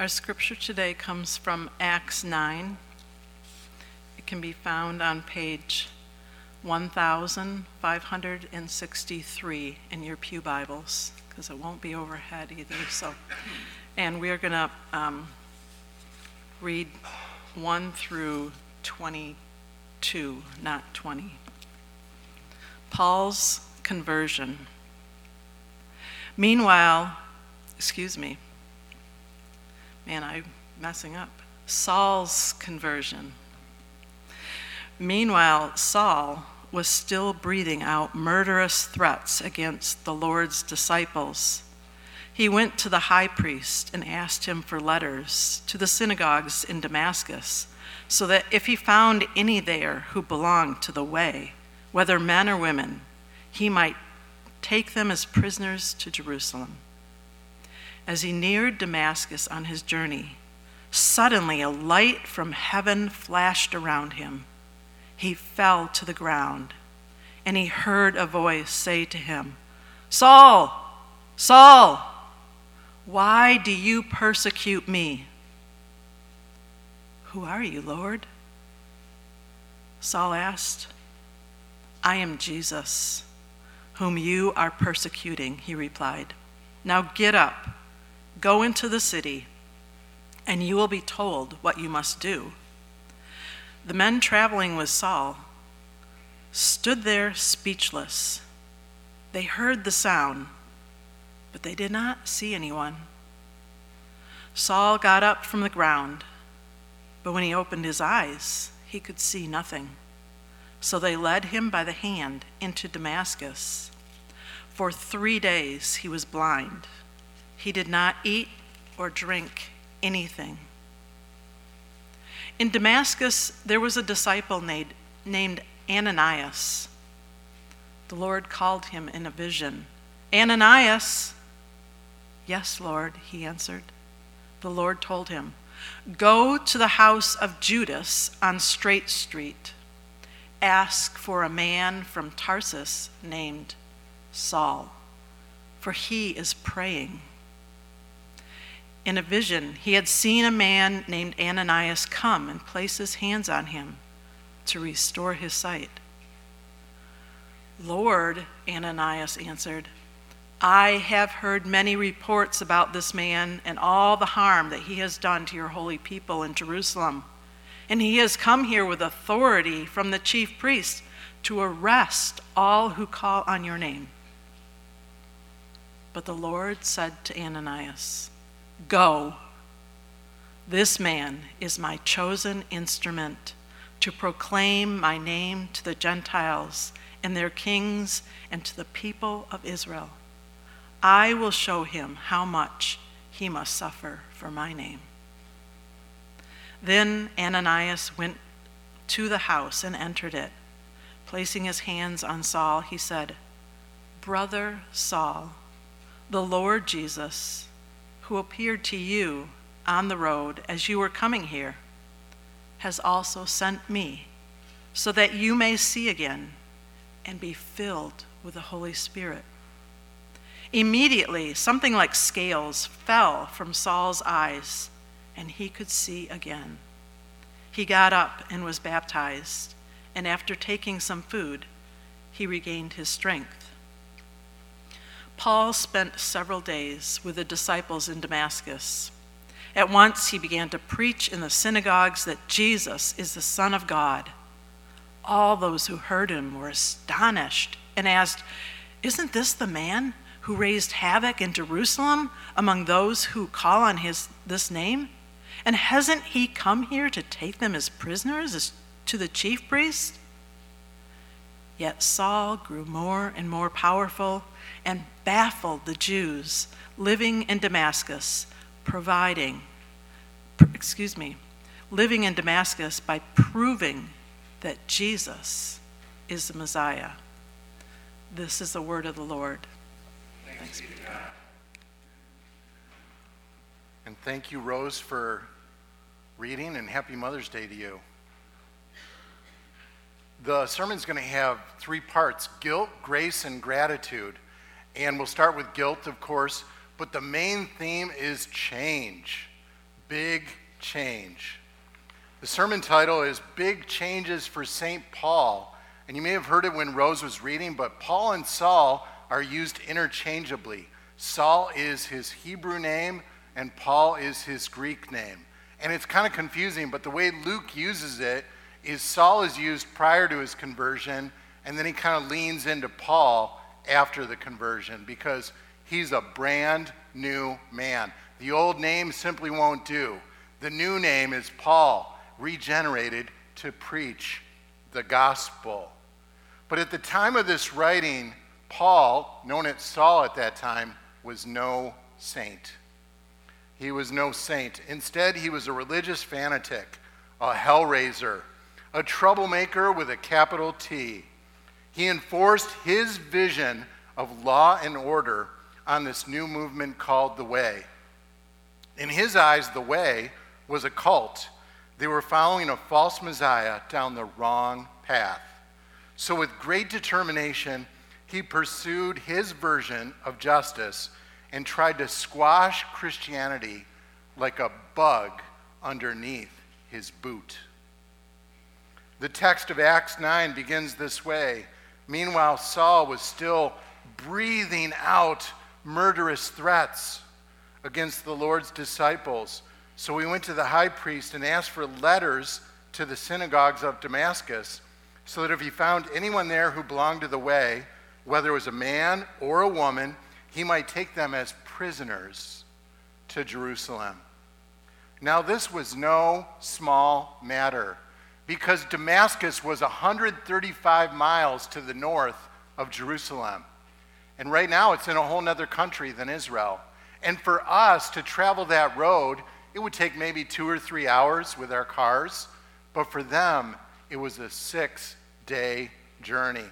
Our scripture today comes from Acts 9. It can be found on page 1563 in your pew Bibles, because it won't be overhead either. And we're going to read 1 through 22, not 20. Paul's conversion. I'm messing up. Saul's conversion. Meanwhile, Saul was still breathing out murderous threats against the Lord's disciples. He went to the high priest and asked him for letters to the synagogues in Damascus, so that if he found any there who belonged to the way, whether men or women, he might take them as prisoners to Jerusalem. As he neared Damascus on his journey, suddenly a light from heaven flashed around him. He fell to the ground, and he heard a voice say to him, "Saul, Saul, why do you persecute me?" "Who are you, Lord?" Saul asked. "I am Jesus, whom you are persecuting," he replied. "Now get up. Go into the city, and you will be told what you must do." The men traveling with Saul stood there speechless. They heard the sound, but they did not see anyone. Saul got up from the ground, but when he opened his eyes, he could see nothing. So they led him by the hand into Damascus. For 3 days he was blind. He did not eat or drink anything. In Damascus, there was a disciple named Ananias. The Lord called him in a vision. "Ananias." "Yes, Lord," he answered. The Lord told him, "Go to the house of Judas on Straight Street. Ask for a man from Tarsus named Saul, for he is praying." In a vision, he had seen a man named Ananias come and place his hands on him to restore his sight. "Lord," Ananias answered, "I have heard many reports about this man and all the harm that he has done to your holy people in Jerusalem. And he has come here with authority from the chief priest to arrest all who call on your name." But the Lord said to Ananias, "Go. This man is my chosen instrument to proclaim my name to the Gentiles and their kings and to the people of Israel. I will show him how much he must suffer for my name." Then Ananias went to the house and entered it. Placing his hands on Saul, he said, "Brother Saul, the Lord Jesus, who appeared to you on the road as you were coming here, has also sent me so that you may see again and be filled with the Holy Spirit." Immediately, something like scales fell from Saul's eyes, and he could see again. He got up and was baptized, and after taking some food, he regained his strength. Paul spent several days with the disciples in Damascus. At once he began to preach in the synagogues that Jesus is the Son of God. All those who heard him were astonished and asked, "Isn't this the man who raised havoc in Jerusalem among those who call on this name? And hasn't he come here to take them as prisoners to the chief priest?" Yet Saul grew more and more powerful and baffled the Jews living in Damascus by proving that Jesus is the Messiah. This is the word of the Lord. Thanks be to God. And thank you, Rose, for reading, and happy Mother's Day to you. The sermon's going to have 3 parts: guilt, grace, and gratitude. And we'll start with guilt, of course, but the main theme is change. Big Change. The sermon title is Big Changes for St. Paul. And you may have heard it when Rose was reading, but Paul and Saul are used interchangeably. Saul is his Hebrew name, and Paul is his Greek name. And it's kind of confusing, but the way Luke uses it is Saul is used prior to his conversion, and then he kind of leans into Paul after the conversion because he's a brand new man. The old name simply won't do. The new name is Paul, regenerated to preach the gospel. But at the time of this writing, Paul, known as Saul at that time, was no saint. He was no saint. Instead, he was a religious fanatic, a hellraiser, a troublemaker with a capital T. He enforced his vision of law and order on this new movement called the Way. In his eyes, the Way was a cult. They were following a false Messiah down the wrong path. So with great determination, he pursued his version of justice and tried to squash Christianity like a bug underneath his boot. The text of Acts 9 begins this way. Meanwhile, Saul was still breathing out murderous threats against the Lord's disciples. So he went to the high priest and asked for letters to the synagogues of Damascus, so that if he found anyone there who belonged to the Way, whether it was a man or a woman, he might take them as prisoners to Jerusalem. Now this was no small matter, because Damascus was 135 miles to the north of Jerusalem. And right now it's in a whole other country than Israel. And for us to travel that road, it would take maybe 2 or 3 hours with our cars. But for them, it was a 6-day journey.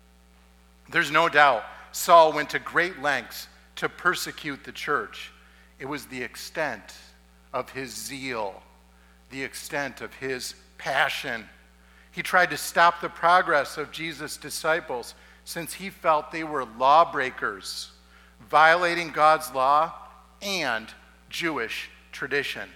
There's no doubt Saul went to great lengths to persecute the church. It was the extent of his zeal, the extent of his passion. He tried to stop the progress of Jesus' disciples since he felt they were lawbreakers, violating God's law and Jewish tradition.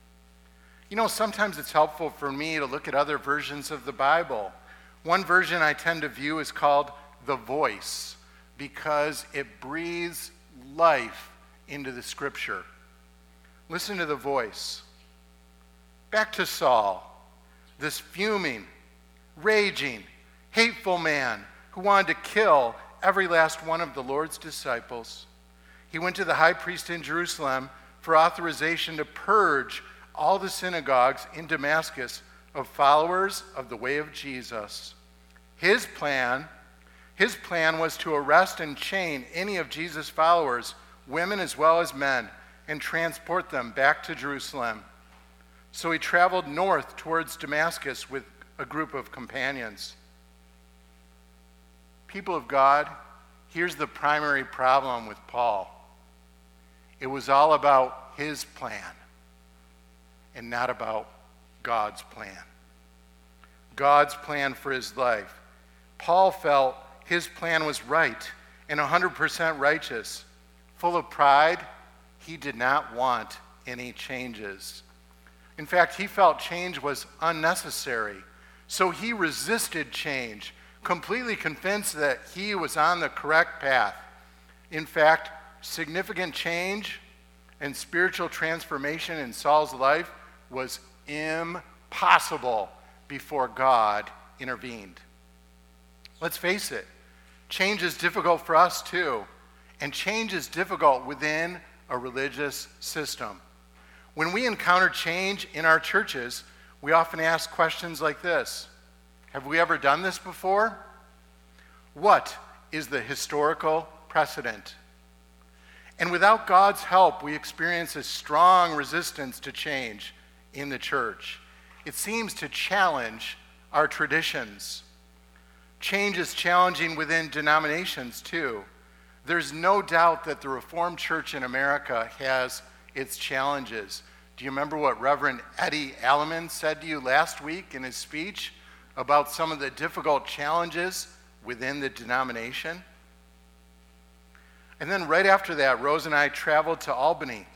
You know, sometimes it's helpful for me to look at other versions of the Bible. One version I tend to view is called The Voice because it breathes life into the scripture. Listen to The Voice. Back to Saul, this fuming, raging, hateful man who wanted to kill every last one of the Lord's disciples. He went to the high priest in Jerusalem for authorization to purge all the synagogues in Damascus of followers of the way of Jesus. His plan was to arrest and chain any of Jesus' followers, women as well as men, and transport them back to Jerusalem. So he traveled north towards Damascus with a group of companions. People of God, here's the primary problem with Paul. It was all about his plan and not about God's plan. God's plan for his life. Paul felt his plan was right and 100% righteous. Full of pride, he did not want any changes. In fact, he felt change was unnecessary. So he resisted change, completely convinced that he was on the correct path. In fact, significant change and spiritual transformation in Saul's life was impossible before God intervened. Let's face it, change is difficult for us too, and change is difficult within a religious system. When we encounter change in our churches, we often ask questions like this. Have we ever done this before? What is the historical precedent? And without God's help, we experience a strong resistance to change in the church. It seems to challenge our traditions. Change is challenging within denominations too. There's no doubt that the Reformed Church in America has its challenges. Do you remember what Reverend Eddie Alleman said to you last week in his speech about some of the difficult challenges within the denomination? And then right after that, Rose and I traveled to Albany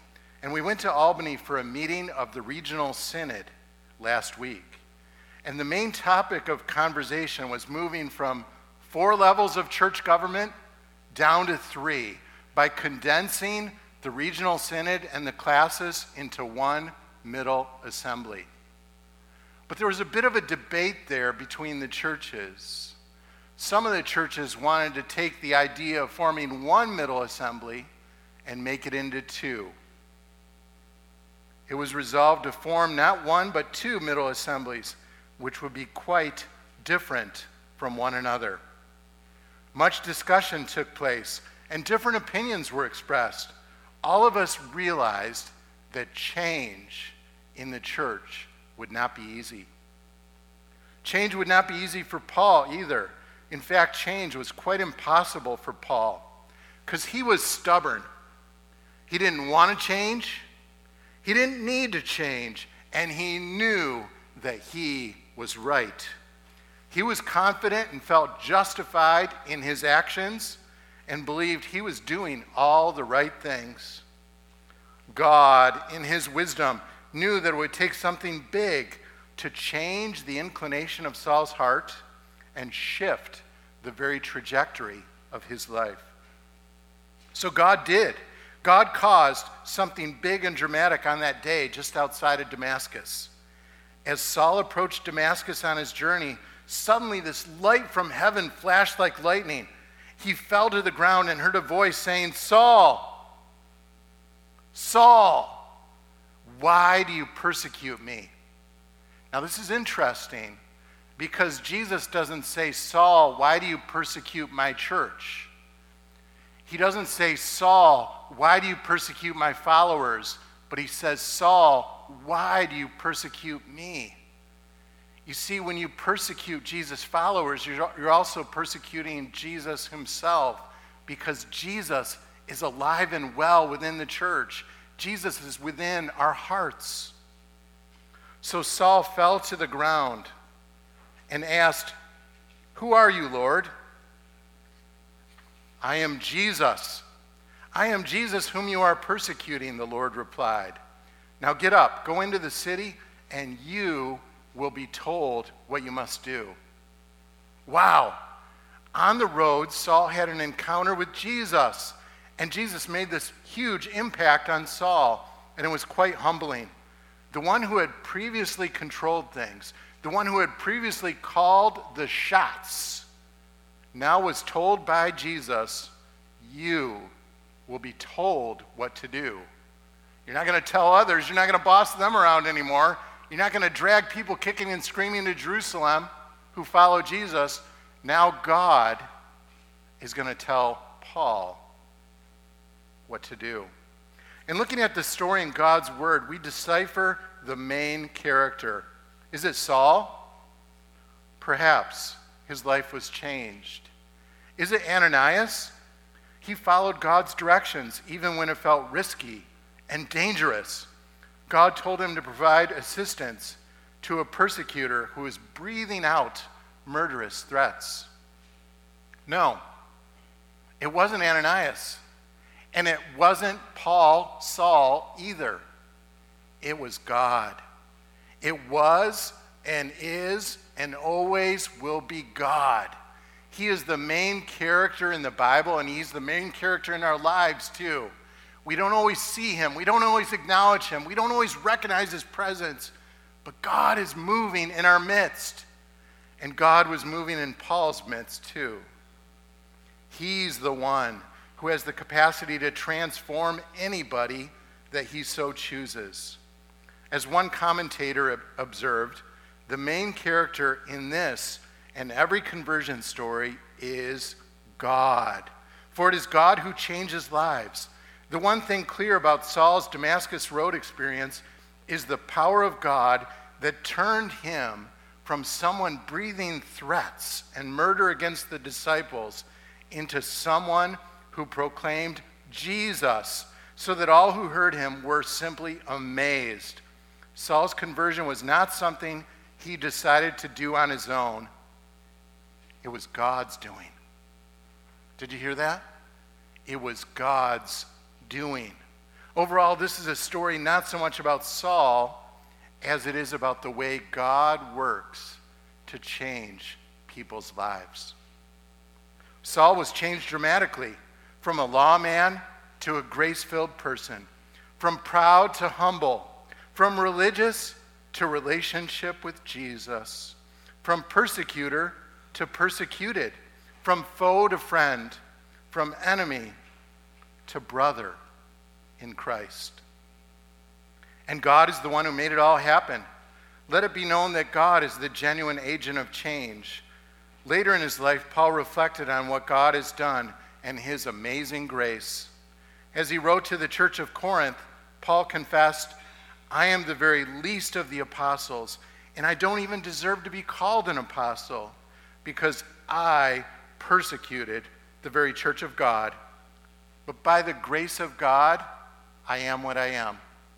And we went to Albany for a meeting of the Regional Synod last week. And the main topic of conversation was moving from 4 levels of church government down to 3 by condensing the Regional Synod and the classes into one middle assembly. But there was a bit of a debate there between the churches. Some of the churches wanted to take the idea of forming one middle assembly and make it into 2. It was resolved to form not 1 but 2 middle assemblies, which would be quite different from one another. Much discussion took place, and different opinions were expressed. All of us realized that change in the church would not be easy. Change would not be easy for Paul either. In fact, change was quite impossible for Paul because he was stubborn. He didn't want to change. He didn't need to change, and he knew that he was right. He was confident and felt justified in his actions and believed he was doing all the right things. God, in his wisdom, knew that it would take something big to change the inclination of Saul's heart and shift the very trajectory of his life. So God did. God caused something big and dramatic on that day just outside of Damascus. As Saul approached Damascus on his journey, suddenly this light from heaven flashed like lightning. He fell to the ground and heard a voice saying, "Saul, Saul, why do you persecute me?" Now this is interesting because Jesus doesn't say, "Saul, why do you persecute my church?" He doesn't say, "Saul, why do you persecute my followers?" But he says, "Saul, why do you persecute me?" You see, when you persecute Jesus' followers, you're also persecuting Jesus himself, because Jesus is alive and well within the church. Jesus is within our hearts. So Saul fell to the ground and asked, "Who are you, Lord?" "I am Jesus. I am Jesus whom you are persecuting," the Lord replied. "Now get up, go into the city, and you will be told what you must do." Wow. On the road, Saul had an encounter with Jesus, and Jesus made this huge impact on Saul, and it was quite humbling. The one who had previously controlled things, the one who had previously called the shots, now was told by Jesus, "You will be told what to do." You're not going to tell others. You're not going to boss them around anymore. You're not going to drag people kicking and screaming to Jerusalem who follow Jesus. Now God is going to tell Paul what to do. And looking at the story in God's word, we decipher the main character. Is it Saul? Perhaps. His life was changed. Is it Ananias? He followed God's directions even when it felt risky and dangerous. God told him to provide assistance to a persecutor who was breathing out murderous threats. No, it wasn't Ananias, and it wasn't Saul either. It was God. It was and is and always will be God. He is the main character in the Bible, and he's the main character in our lives too. We don't always see him. We don't always acknowledge him. We don't always recognize his presence. But God is moving in our midst. And God was moving in Paul's midst too. He's the one who has the capacity to transform anybody that he so chooses. As one commentator observed, the main character in this and every conversion story is God. For it is God who changes lives. The one thing clear about Saul's Damascus Road experience is the power of God that turned him from someone breathing threats and murder against the disciples into someone who proclaimed Jesus, so that all who heard him were simply amazed. Saul's conversion was not something he decided to do on his own. It was God's doing. Did you hear that? It was God's doing. Overall, this is a story not so much about Saul as it is about the way God works to change people's lives. Saul was changed dramatically from a lawman to a grace-filled person, from proud to humble, from religious to relationship with Jesus, from persecutor to persecuted, from foe to friend, from enemy to brother in Christ. And God is the one who made it all happen. Let it be known that God is the genuine agent of change. Later in his life, Paul reflected on what God has done and his amazing grace. As he wrote to the church of Corinth, Paul confessed, "I am the very least of the apostles, and I don't even deserve to be called an apostle, because I persecuted the very church of God. But by the grace of God, I am what I am."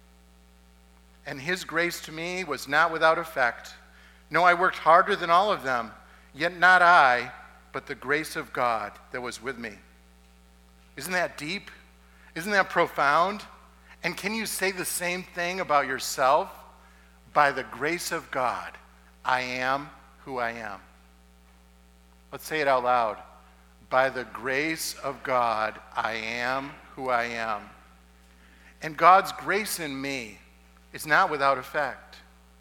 And his grace to me was not without effect. No, I worked harder than all of them, yet not I, but the grace of God that was with me. Isn't that deep? Isn't that profound? And can you say the same thing about yourself? By the grace of God, I am who I am. Let's say it out loud. By the grace of God, I am who I am. And God's grace in me is not without effect.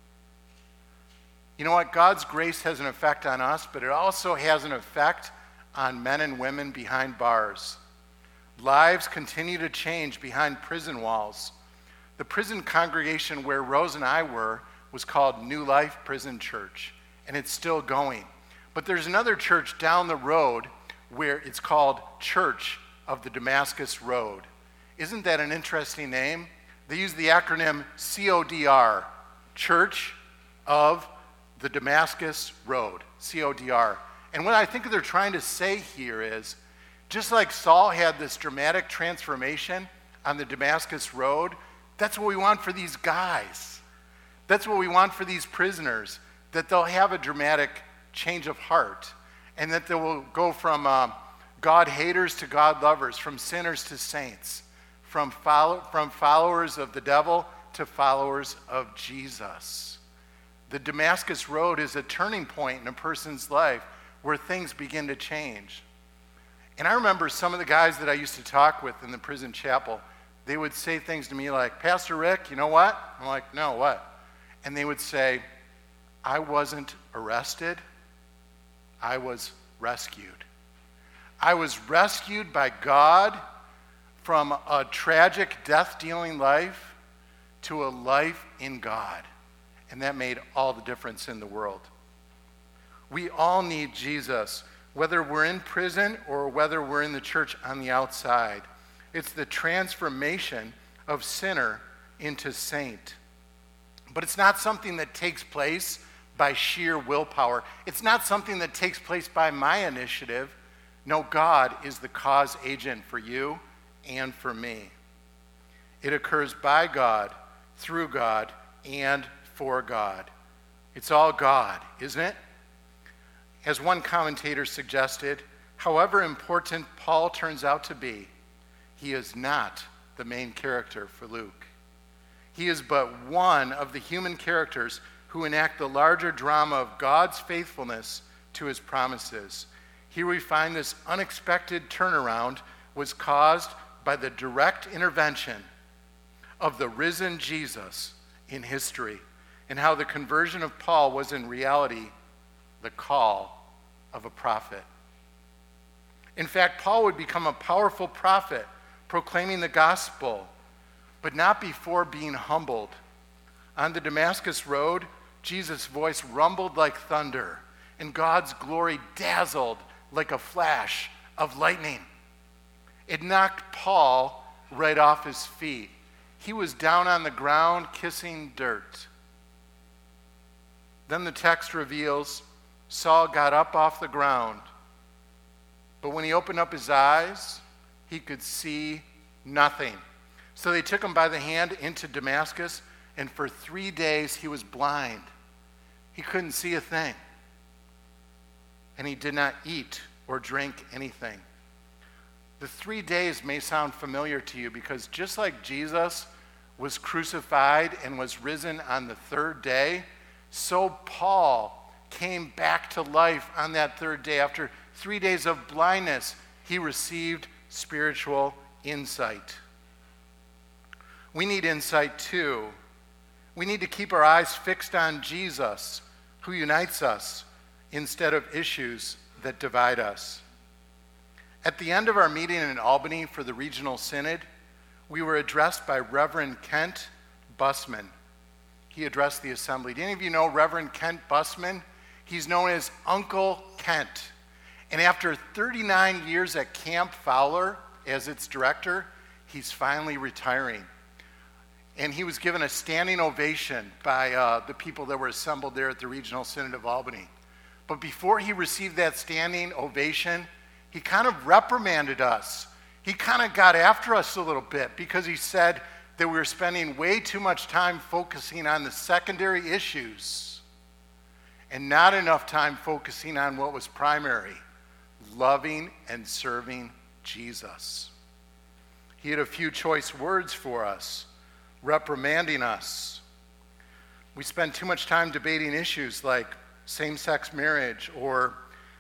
You know what? God's grace has an effect on us, but it also has an effect on men and women behind bars. Lives continue to change behind prison walls. The prison congregation where Rose and I were was called New Life Prison Church, and it's still going. But there's another church down the road where it's called Church of the Damascus Road. Isn't that an interesting name? They use the acronym CODR, Church of the Damascus Road, CODR. And what I think they're trying to say here is, just like Saul had this dramatic transformation on the Damascus Road, that's what we want for these guys. That's what we want for these prisoners, that they'll have a dramatic change of heart, and that they will go from God haters to God lovers, from sinners to saints, from followers of the devil to followers of Jesus. The Damascus Road is a turning point in a person's life where things begin to change. And I remember some of the guys that I used to talk with in the prison chapel, they would say things to me like, "Pastor Rick, you know what?" I'm like, "No, what?" And they would say, "I wasn't arrested, I was rescued. I was rescued by God from a tragic death-dealing life to a life in God." And that made all the difference in the world. We all need Jesus, whether we're in prison or whether we're in the church on the outside. It's the transformation of sinner into saint. But it's not something that takes place by sheer willpower. It's not something that takes place by my initiative. No, God is the cause agent for you and for me. It occurs by God, through God, and for God. It's all God, isn't it? As one commentator suggested, however important Paul turns out to be, he is not the main character for Luke. He is but one of the human characters who enact the larger drama of God's faithfulness to his promises. Here we find this unexpected turnaround was caused by the direct intervention of the risen Jesus in history, and how the conversion of Paul was in reality the call of a prophet. In fact, Paul would become a powerful prophet, proclaiming the gospel, but not before being humbled. On the Damascus Road, Jesus' voice rumbled like thunder, and God's glory dazzled like a flash of lightning. It knocked Paul right off his feet. He was down on the ground kissing dirt. Then the text reveals Saul got up off the ground, but when he opened up his eyes, he could see nothing. So they took him by the hand into Damascus, and for 3 days he was blind. He couldn't see a thing, and he did not eat or drink anything. The 3 days may sound familiar to you because just like Jesus was crucified and was risen on the third day, so Paul came back to life on that third day. After 3 days of blindness, he received spiritual insight. We need insight too. We need to keep our eyes fixed on Jesus, who unites us instead of issues that divide us. At the end of our meeting in Albany for the Regional Synod, we were addressed by Reverend Kent Busman. He addressed the assembly. Do any of you know Reverend Kent Busman? He's known as Uncle Kent. And after 39 years at Camp Fowler as its director, he's finally retiring. And he was given a standing ovation by the people that were assembled there at the Regional Synod of Albany. But before he received that standing ovation, he kind of reprimanded us. He kind of got after us a little bit because he said that we were spending way too much time focusing on the secondary issues and not enough time focusing on what was primary, loving and serving Jesus. He had a few choice words for us, reprimanding us. We spend too much time debating issues like same-sex marriage or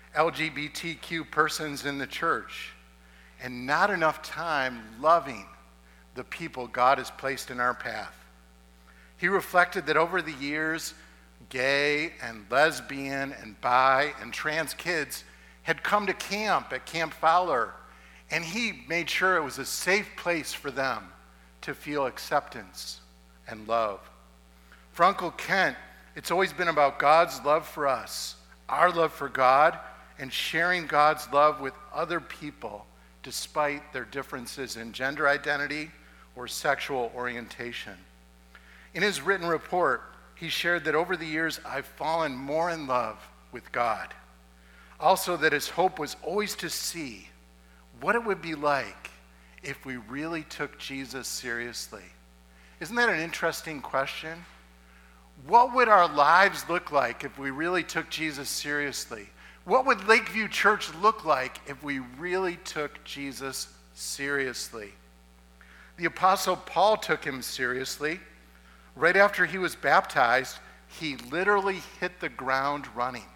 LGBTQ persons in the church, and not enough time loving the people God has placed in our path. He reflected that over the years, gay and lesbian and bi and trans kids had come to camp at Camp Fowler, and he made sure it was a safe place for them to feel acceptance and love. For Uncle Kent, it's always been about God's love for us, our love for God, and sharing God's love with other people despite their differences in gender identity or sexual orientation. In his written report, he shared that over the years, I've fallen more in love with God. Also, that his hope was always to see what it would be like if we really took Jesus seriously. Isn't that an interesting question? What would our lives look like if we really took Jesus seriously? What would Lakeview Church look like if we really took Jesus seriously? The Apostle Paul took him seriously. Right after he was baptized, he literally hit the ground running.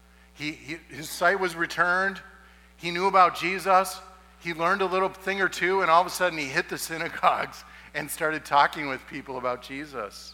His sight was returned. He knew about Jesus. He learned a little thing or two, and all of a sudden he hit the synagogues and started talking with people about Jesus.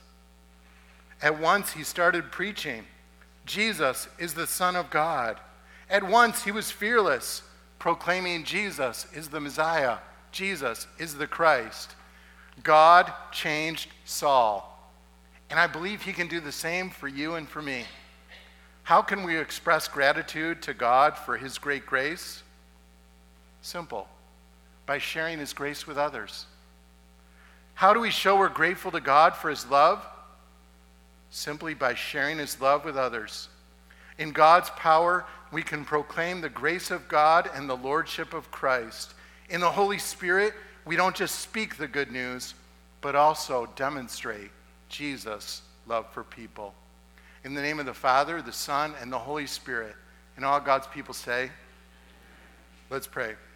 At once he started preaching, Jesus is the Son of God. At once he was fearless, proclaiming Jesus is the Messiah. Jesus is the Christ. God changed Saul. And I believe he can do the same for you and for me. How can we express gratitude to God for his great grace? Simple. By sharing his grace with others. How do we show we're grateful to God for his love? Simply by sharing his love with others. In God's power, we can proclaim the grace of God and the lordship of Christ. In the Holy Spirit, we don't just speak the good news, but also demonstrate Jesus' love for people. In the name of the Father, the Son, and the Holy Spirit, and all God's people say, let's pray.